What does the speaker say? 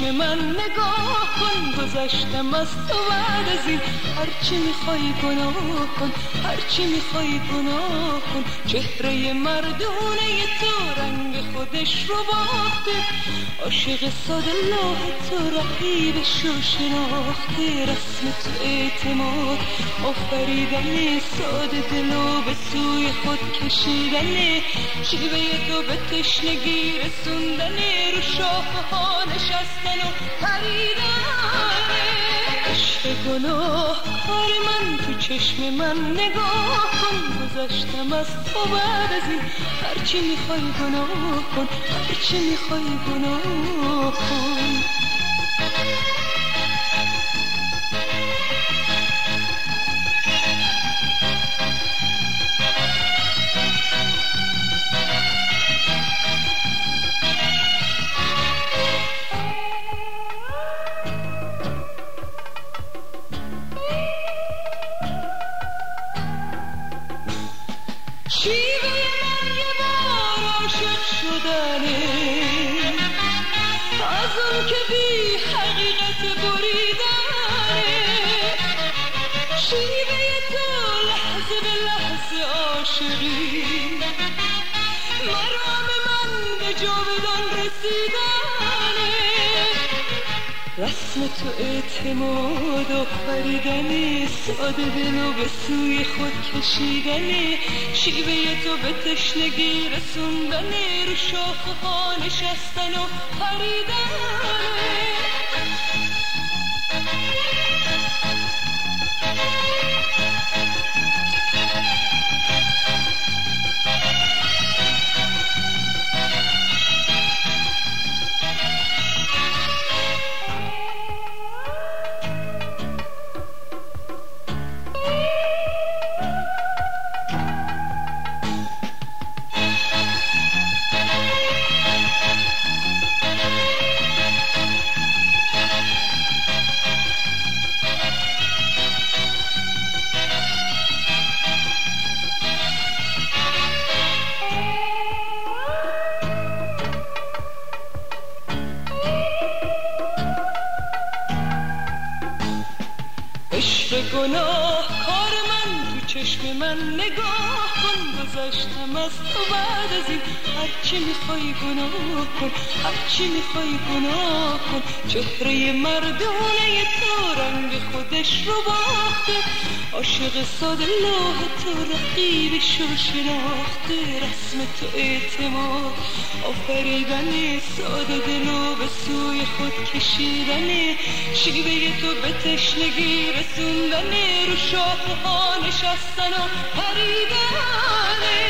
چشم من نگاه کن، گذشتم از تو بعد از این. هرچی میخوای گناه کن، هرچی میخوای گناه کن. چهره مردونه تو رنگ خودش رو باخته، عاشق ساده لوح تو رقیبش رو شناخته. رسم تو اعتماد آفریدنه، ساده دلو به سوی خود کشیدنه. شیوه تو به تشنگی رسوندنه، رو شاخه ها نشستن و پریدنه. عشق گناه کار من، تو چشم من نگاه کن، گذشتم از تو بعد از این. هرچی میخوای گناه کن، هرچی میخوای گناه کن. شیوه من یه بار عاشق شدنه، از اون که بی حقیقت بریدنه. شیوه تو لحظه به لحظه عاشقی، مرام من به جاودان رسیدنه. رسم تو اعتماد آفریدنه، ساده دلو به سوی خود کشیدنه. شیوه تو به تشنگی رسوندنه، رو شاخه ها نشستن و پریدنه. عشق گناه کار من، تو چشم من نگاه کن، گذشتم از تو بعد از این. هرچی میخوای گناه کن، هرچی میخوای گناه کن. چهره مردونه تو رنگ خودش رو باخته، عاشق ساده لوح تو رقیبش رو شناخته. رسم تو اعتماد آفریدنه، ساده دلو به سوی خود کشیدنه. شیوه تو به تشنگی رسوندنه، رو شاخه ها نشستن و پریدنه.